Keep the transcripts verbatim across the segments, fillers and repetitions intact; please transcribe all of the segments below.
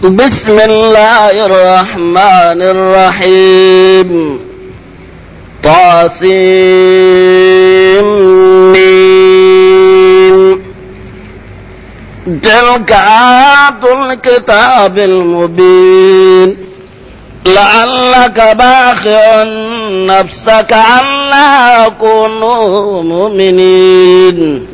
بسم الله الرحمن الرحيم طاسين تلك آيات الكتاب المبين لعلك باخع نفسك ألا يكونوا مؤمنين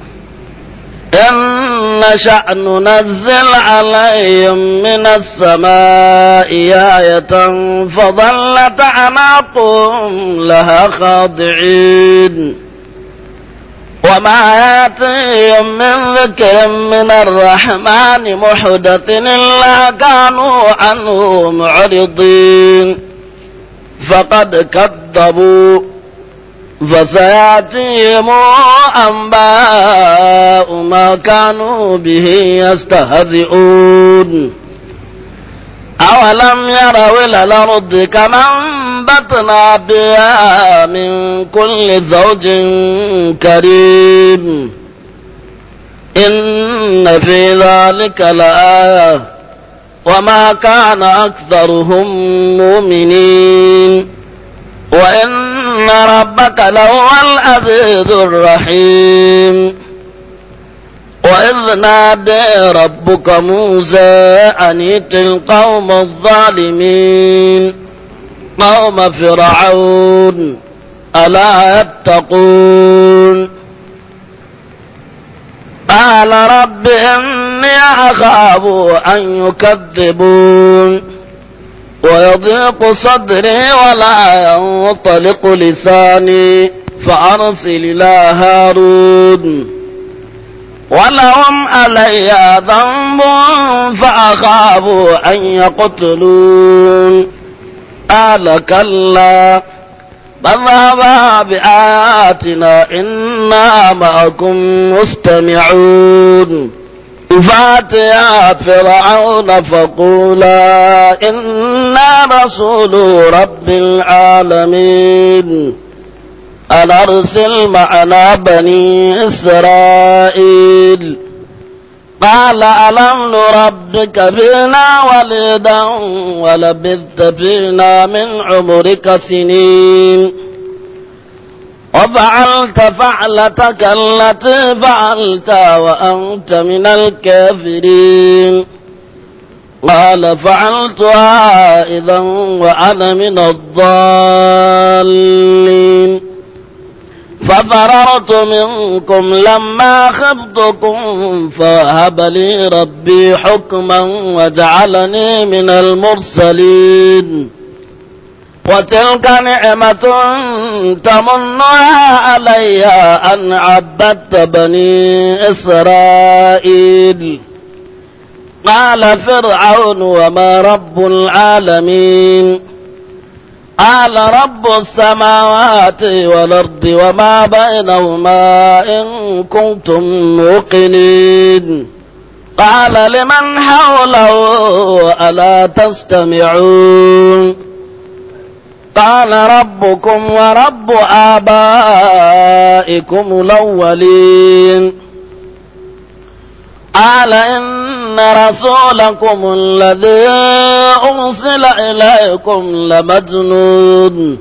إن نشأ ننزل عليهم من السماء آية فظلت أعناقهم لها خاضعين وما يأتيهم من ذكر من الرحمن محدث إلا كانوا عنه معرضين فقد كذبوا فسيأتيهم أنباء ما كانوا به يستهزئون أولم يروا إلى الأرض كما أنبتنا بها من كل زوج كريم إن في ذلك لآية وما كان أكثرهم مؤمنين وإن ربك لهو العزيز الرحيم وإذ نادى ربك موسى أن ائت القوم الظالمين قوم فرعون ألا يتقون قال رب إني أخاف أن يكذبون ويضيق صدري ولا ينطلق لساني فأرسل إلى هارون ولهم علي ذنب فأخاف أن يقتلون قال كلا فاذهبا بآياتنا إنا معكم مستمعون فاتيا فرعون فقولا إنا رسول رب العالمين أن أرسل معنا بني إسرائيل قال ألم نربك فينا وليدا ولبثت فينا من عمرك سنين وفعلت فعلتك التي فعلت وأنت من الكافرين قال فعلتها إذا وأنا من الضالين ففررت منكم لما خفتكم فوهب لي ربي حكما وجعلني من المرسلين وتلك نعمة تمنها علي أن عبدت بني إسرائيل قال فرعون وما رب العالمين قال رب السماوات والأرض وما بينهما إن كنتم موقنين قال لمن حوله ألا تستمعون قال ربكم ورب آبائكم الأولين قال إن رسولكم الذي أرسل إليكم لمجنون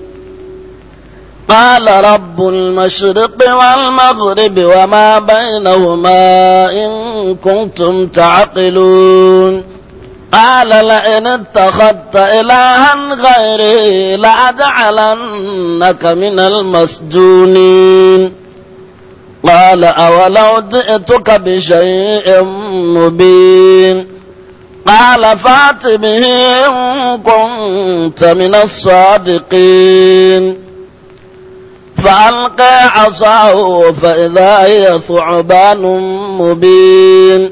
قال رب المشرق والمغرب وما بينهما إن كنتم تعقلون قال لئن اتخذت إلها غيري لأجعلنك من المسجونين قال أولو جئتك بشيء مبين قال فات به إن كنت من الصادقين فألقى عصاه فإذا هي ثعبان مبين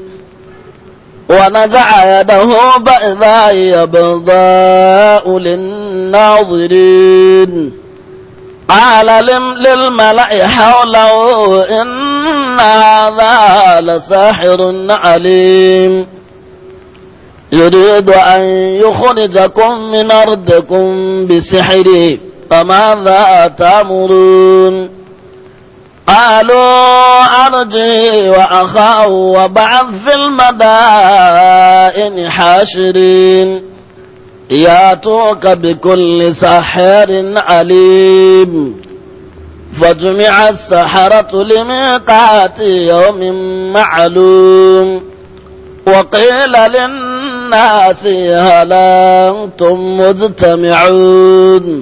ونزع يده فإذا هي بيضاء للناظرين قال للملأ حوله إن هذا لساحر عليم يريد أن يخرجكم من أرضكم بسحره فماذا تأمرون قالوا أرجي وأخاه وبعث في المدائن حاشرين ياتوك بكل ساحر عليم. فجمع السحرة لميقات يوم معلوم وقيل للناس هل أنتم مجتمعون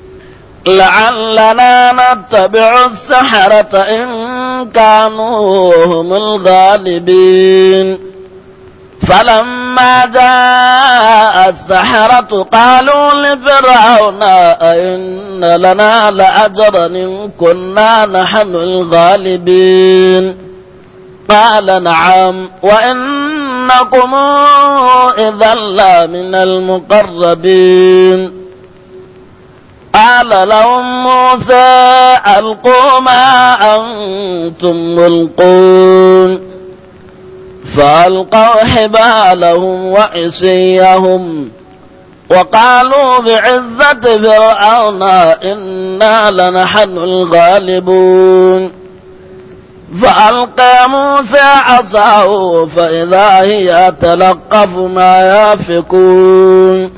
لعلنا نتبع السحرة إن كانوا هم الغالبين. فلما جاء السحرة قالوا لفرعون أئن لنا لأجرا إن كنا نحن الغالبين. قال نعم وإنكم إذا لمن المقربين. قال لهم موسى ألقوا ما أنتم ملقون فألقوا حبالهم وعصيهم وقالوا بعزة فرعون إنا لنحن الغالبون. فألقى موسى عصاه فإذا هي تلقف ما يافكون.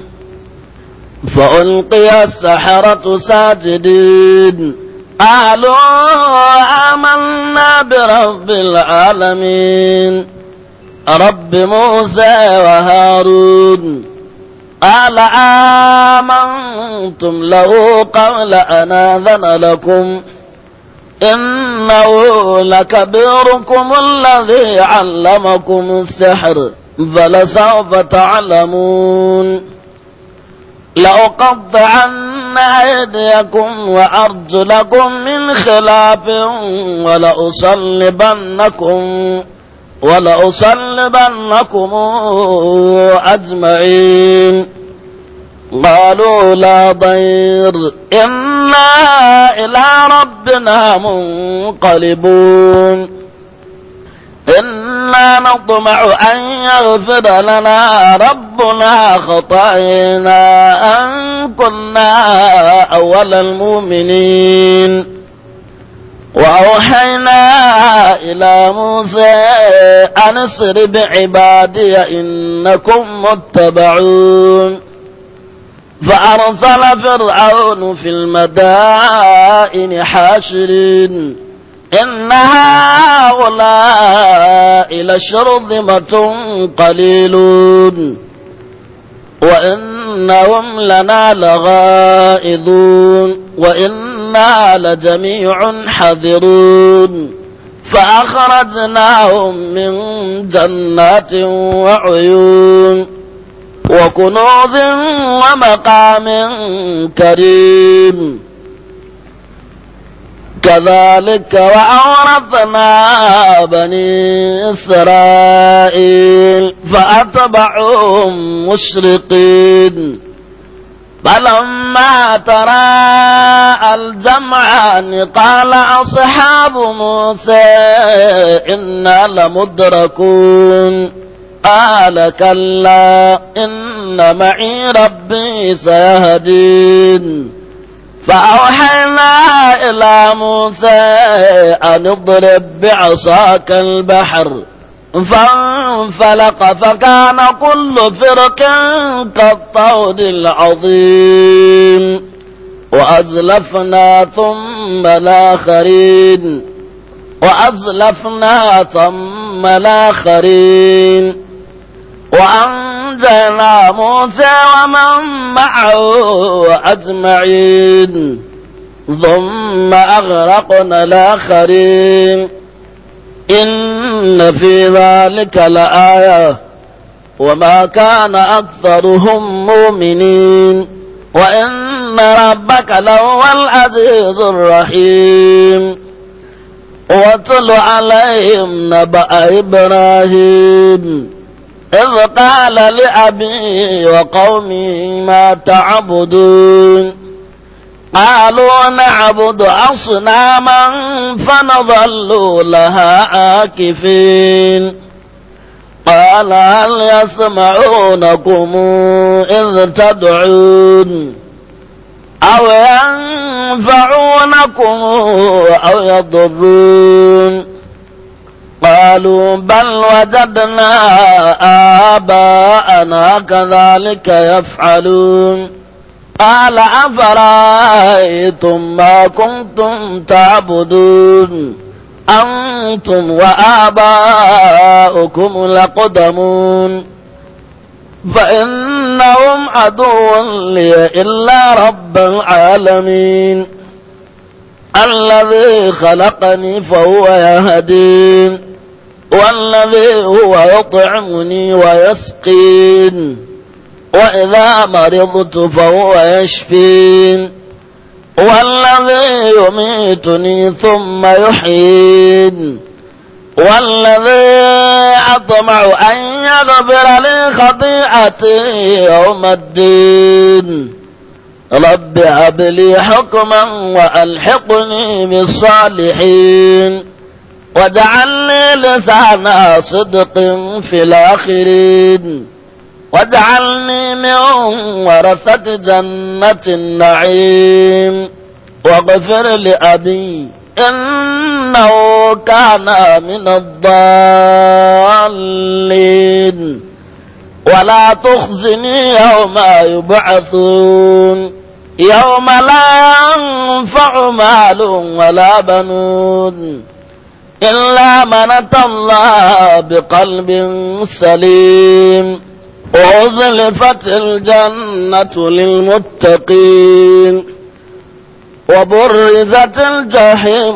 فألقي السحرة ساجدين قالوا آمنا برب العالمين رب موسى وهارون. قال آمنتم له قبل أن آذن لكم إنه لكبيركم الذي علمكم السحر فلسوف تعلمون لأقطعن أيديكم وأرجلكم من خلاف ولأصلبنكم ولأصلبنكم أجمعين. قالوا لا ضير إنا إلى ربنا منقلبون إنا نطمع أن يغفر لنا ربنا خطايانا أن كنا أول المؤمنين. وأوحينا إلى موسى أن اسر بعبادي إنكم متبعون. فأرسل فرعون في المدائن حاشرين إن هؤلاء لشرذمة قليلون وإنهم لنا لغائظون وإنا لجميع حذرون. فأخرجناهم من جنات وعيون وكنوز ومقام كريم. كذلك وأورثنا بني إسرائيل فأتبعوهم مشرقين. فلما تراءى الجمعان قال أصحاب موسى إنا لمدركون. قال كلا إن معي ربي سيهدين. فأوحينا إلى موسى أن اضرب بعصاك البحر فانفلق فكان كل فرق كالطود العظيم. وأزلفنا ثم الآخرين وأزلفنا ثم الآخرين وأنجينا موسى ومن معه أجمعين ثم أغرقنا الآخرين. إن في ذلك لآية وما كان أكثرهم مؤمنين وإن ربك لهو العزيز الرحيم. واتل عليهم نبأ إبراهيم إذ قال لأبيه وقومه ما تعبدون قالوا نعبد أصناما فنظل لها عاكفين. قال هل يسمعونكم إذ تدعون أو ينفعونكم أو يضرون قالوا بل وجدنا آباءنا كذلك يفعلون قال أفرأيتم ما كنتم تعبدون أنتم وآباؤكم الأقدمون فإنهم عدو لي إلا رب العالمين الذي خلقني فهو يهدين والذي هو يطعمني ويسقين وإذا مرضت فهو يشفين والذي يميتني ثم يحيين والذي أطمع أن يغفر لي خطيئتي يوم الدين رب هب لي حكما وألحقني بالصالحين واجعلني لسان صدق في الآخرين واجعلني من ورثة جنة النعيم واغفر لأبي إنه كان من الضالين ولا تخزني يوم يبعثون يوم لا ينفع مال ولا بنون إلا من أتى الله بقلب سليم وأزلفت الجنة للمتقين وبرزت الجحيم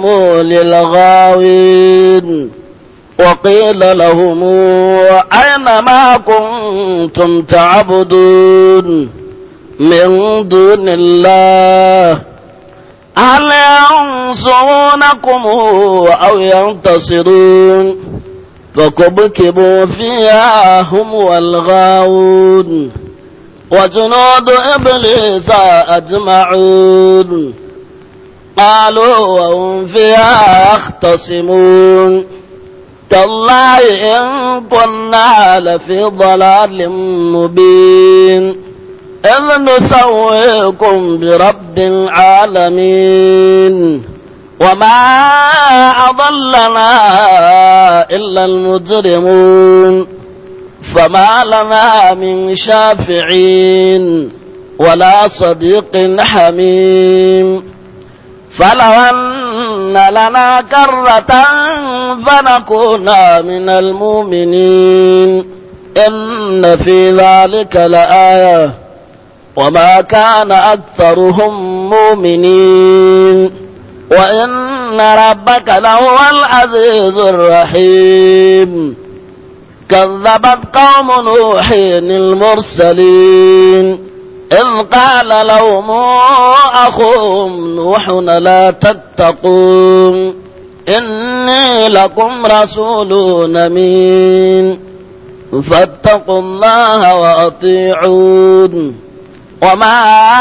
للغاوين وقيل لهم أين ما كنتم تعبدون من دون الله هل ينصرونكم أو ينتصرون فكبكبوا فيها هم والغاوون وجنود إبليس أجمعون قالوا وهم فيها يختصمون تالله إن كنا لفي ضلال مبين إذ نسويكم برب العالمين وما أضلنا إلا المجرمون فما لنا من شافعين ولا صديق حميم فلو أن لنا كرة فنكون من المؤمنين إن في ذلك لآية وما كان أكثرهم مؤمنين وإن ربك لهو العزيز الرحيم كذبت قوم نوح المرسلين إذ قال لهم أخوهم نوح لا تتقون إني لكم رسول أمين فاتقوا الله وأطيعون وما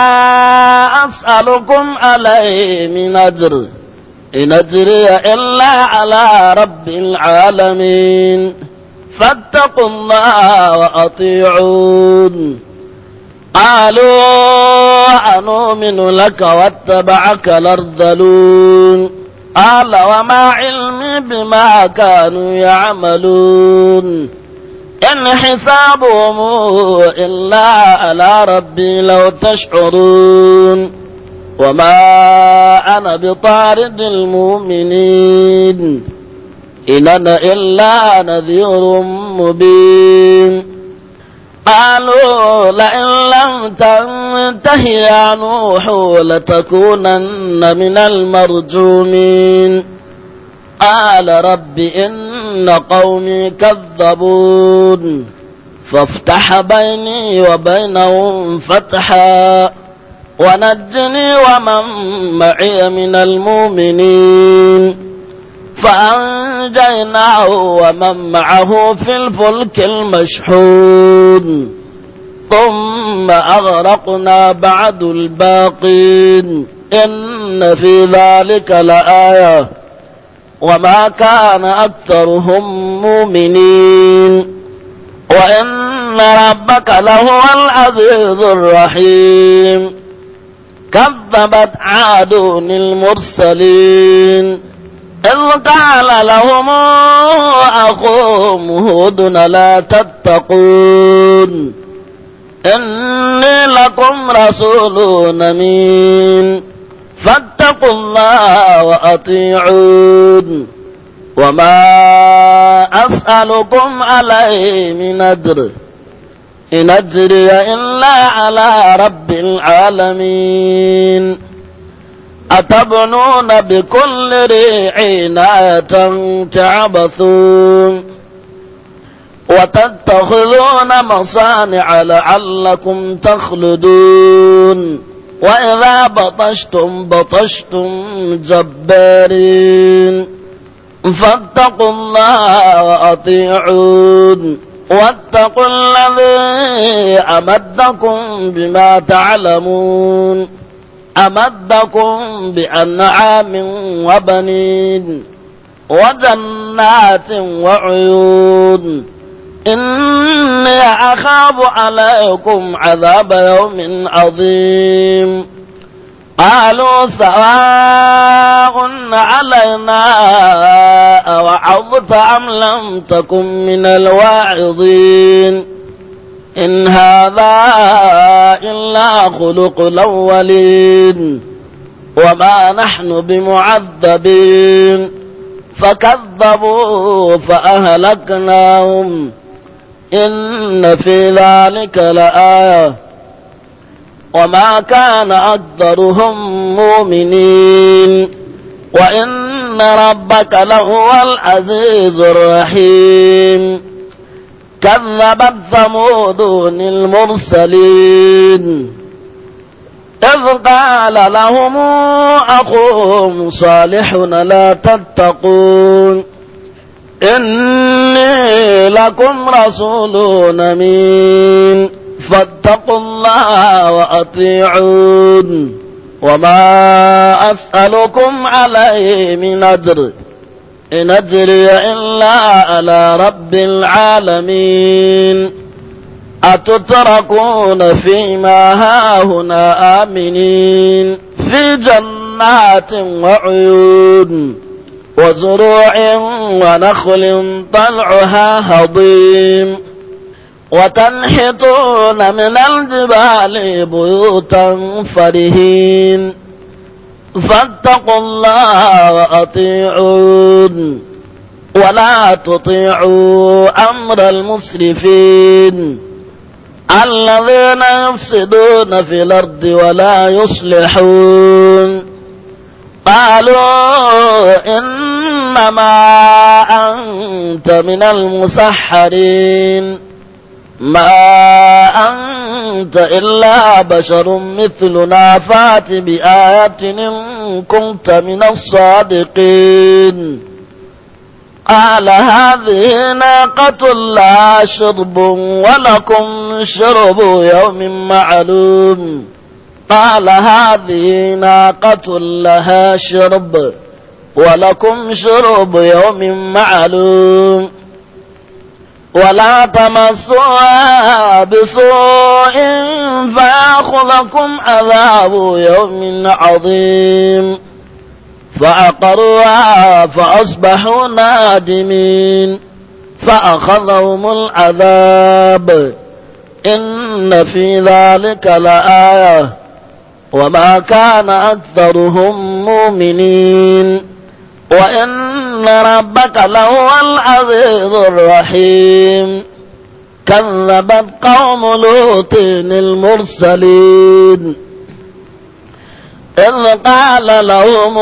أسألكم عليه من أجر إن أجري إلا على رب العالمين فاتقوا الله وأطيعون قالوا أنؤمن لك واتبعك الأرذلون قال وما علمي بما كانوا يعملون إن حسابهم إلا على ربي لو تشعرون وما أنا بطارد المؤمنين إن أنا إلا نذير مبين قالوا لئن لم تنته يا نوح لتكونن من المرجومين قال رب إن قومي كذبون فافتح بيني وبينهم فتحا ونجني ومن معي من المؤمنين فأنجيناه ومن معه في الفلك المشحون ثم أغرقنا بعد الباقين إن في ذلك لآية وما كان أكثرهم مؤمنين وإن ربك لهو العزيز الرحيم كذبت عاد المرسلين إذ قال لهم أخوهم هود لا تتقون إني لكم رسول أمين فاتقوا الله وأطيعون وما أسألكم عليه من أجر إن أجري إلا على رب العالمين أتبنون بكل ريع آية تعبثون وتتخذون مصانع لعلكم تخلدون وإذا بطشتم بطشتم جبارين فاتقوا الله وأطيعون واتقوا الذي أمدكم بما تعلمون أمدكم بأنعام وبنين وجنات وعيون إني أخاف عليكم عذاب يوم عظيم قالوا سواء علينا أوعظت أم لم تكن من الواعظين إن هذا إلا خلق الأولين وما نحن بمعذبين فكذبوا فأهلكناهم إن في ذلك لآية وما كان أكثرهم مؤمنين وإن ربك لهو العزيز الرحيم كذبت ثمود المرسلين إذ قال لهم أخوهم صالح لا تتقون إني لكم رسول أمين فاتقوا الله وأطيعون وما أسألكم عليه من أجر إن أجري إلا على رب العالمين أتتركون فيما هاهنا آمنين في جنات وعيون وزروع ونخل طلعها هضيم وتنحتون من الجبال بيوتا فرهين فاتقوا الله وأطيعون ولا تطيعوا أمر المسرفين الذين يفسدون في الأرض ولا يصلحون قالوا إنما أنت من المسحرين ما أنت إلا بشر مثلنا فات بآية إن كنت من الصادقين قال هذه ناقة لها شرب ولكم شرب يوم معلوم قال هذه ناقة لها شرب ولكم شرب يوم معلوم ولا تمسوها بسوء فيأخذكم عذاب يوم عظيم فعقروها فأصبحوا نادمين فأخذهم العذاب إن في ذلك لآية وما كان أكثرهم مؤمنين وإن ربك لهو العزيز الرحيم كذبت قوم لوط المرسلين إذ قال لهم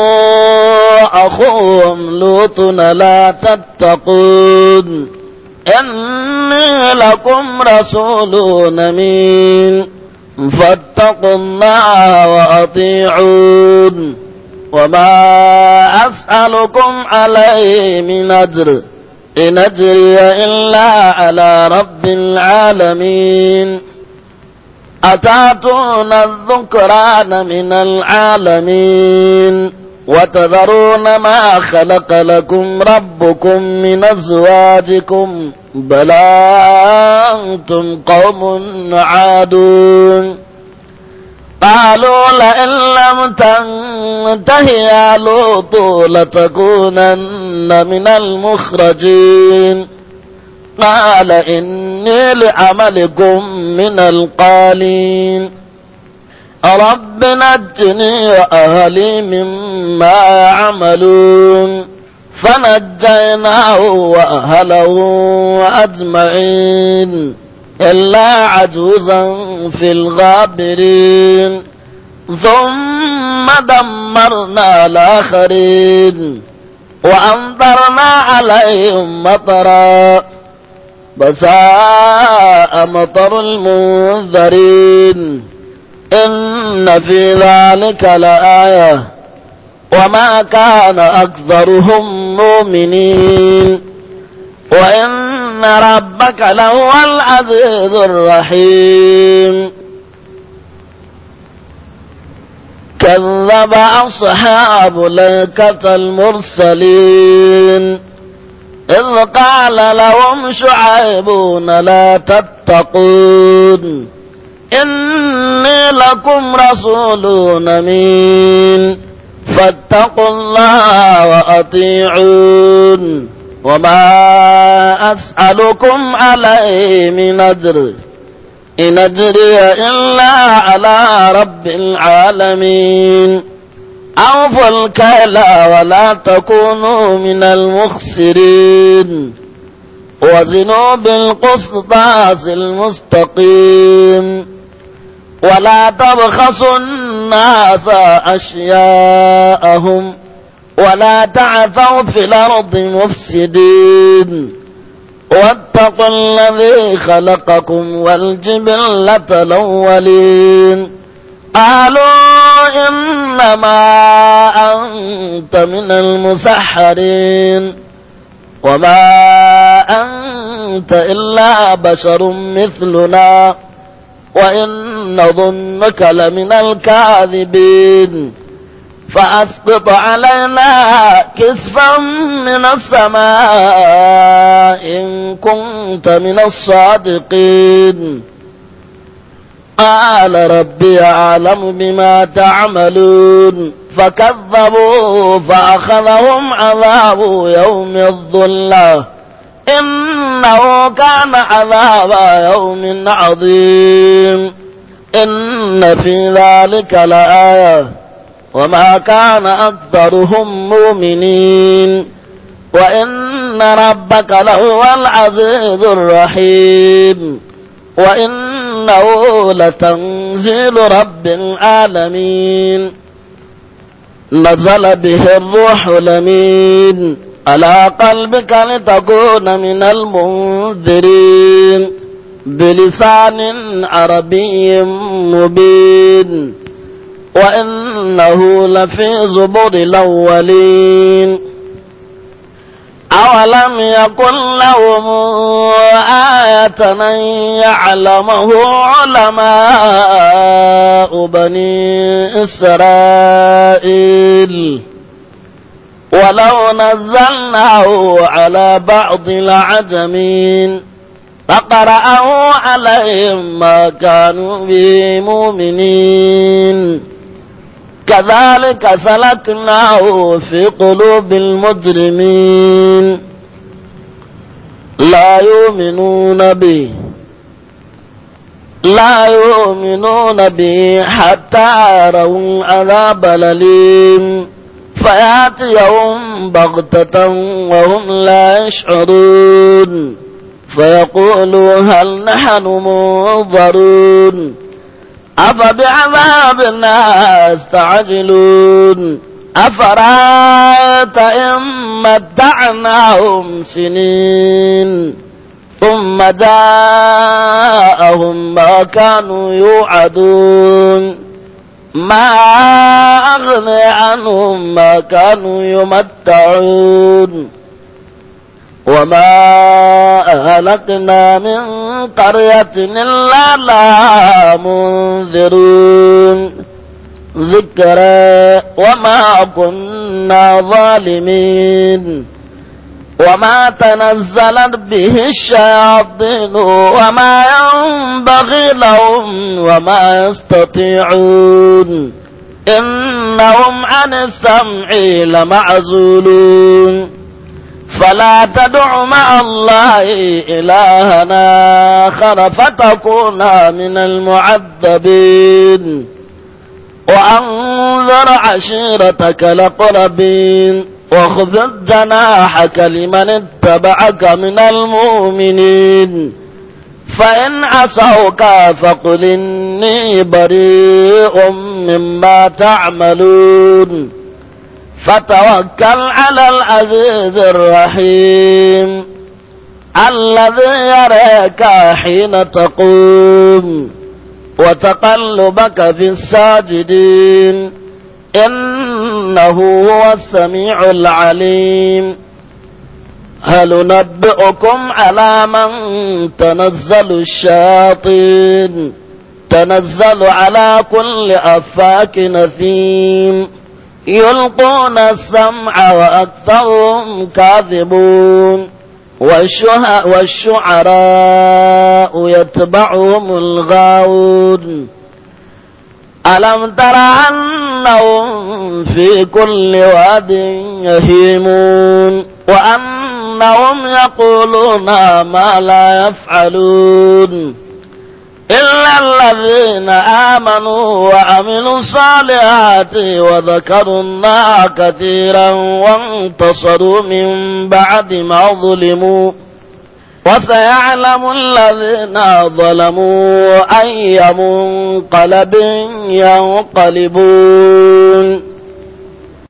أخوهم لوط لا تتقون إني لكم رسول أمين فاتقوا الله وأطيعون وما أسألكم عليه من أجر إن أجري إلا على رب العالمين أتأتون الذكران من العالمين وتذرون ما خلق لكم ربكم من أزواجكم بل أنتم قوم عادون قالوا لئن لم تنته يا لوط لتكونن من المخرجين قال إني لعملكم من القالين رب نجني وأهلي مما يعملون فنجيناه وأهله أجمعين إلا عجوزا في الغابرين ثم دمرنا الآخرين وأمطرنا عليهم مطرا فساء مطر المنذرين إن في ذلك لآية وما كان أكثرهم مؤمنين وإن ربك لهو العزيز الرحيم كذب أصحاب الأيكة المرسلين إذ قال لهم شعيب لا تتقون إني لكم رسول أمين فاتقوا الله وأطيعون وما أسألكم عليه من أجر إن أجري إلا على رب العالمين أوفوا الكيل ولا تكونوا من المخسرين وزنوا بالقسطاس المستقيم ولا تبخسوا الناس أشياءهم ولا تعثوا في الأرض مفسدين واتقوا الذي خلقكم والجبلة الأولين قالوا إنما أنت من المسحرين وما أنت إلا بشر مثلنا وإن نظنك لمن الكاذبين فأسقط علينا كسفا من السماء إن كنت من الصادقين قال ربي أعلم بما تعملون فكذبوا فأخذهم عذاب يوم الظلة إنه كان عذاب يوم عظيم إن في ذلك لآية وما كان أكثرهم مؤمنين وإن ربك لهو العزيز الرحيم وإنه لتنزيل رب العالمين نزل به الروح الأمين على قلبك لتكون من المنذرين بلسان عربي مبين وإنه لفي زبر الأولين أولم يكن لهم آية أن يعلمه علماء بني إسرائيل ولو نزلناه على بعض العجمين فقرأه عليهم ما كانوا به مؤمنين كذلك سلكناه في قلوب المجرمين لا يؤمنون به لا يؤمنون به حتى يروا العذاب الأليم فيأتيهم بغتة وهم لا يشعرون فيقولوا هل نحن منظرون أفبعذابنا يستعجلون أفرأيت إن متعناهم سنين ثم جاءهم ما كانوا يوعدون ما أغني عنهم ما كانوا يمتعون وما أهلكنا من قرية إلا لها منذرون ذكرى وما كنا ظالمين وما تنزلت به الشياطين وما ينبغي لهم وما يستطيعون إنهم عن السمع لمعزولون فلا تدع مع الله إلها آخر فتكون من المعذبين وأنذر عشيرتك الأقربين واخفض جناحك لمن اتبعك من المؤمنين فإن عصوك فقل إني بريء مما تعملون فتوكل على العزيز الرحيم الذي يراك حين تقوم وتقلبك في الساجدين إنه هو السميع العليم هل ننبئكم على من تنزل الشياطين تنزل على كل أفاك نثيم يلقون السمع وأكثرهم كاذبون والشعراء يتبعهم الغاوون ألم تر أنهم في كل واد يهيمون وأنهم يقولون ما لا يفعلون إلا الذين آمنوا وعملوا الصالحات وذكروا الله كثيرا وانتصروا من بعد ما ظلموا وسيعلم الذين ظلموا أي منقلب ينقلبون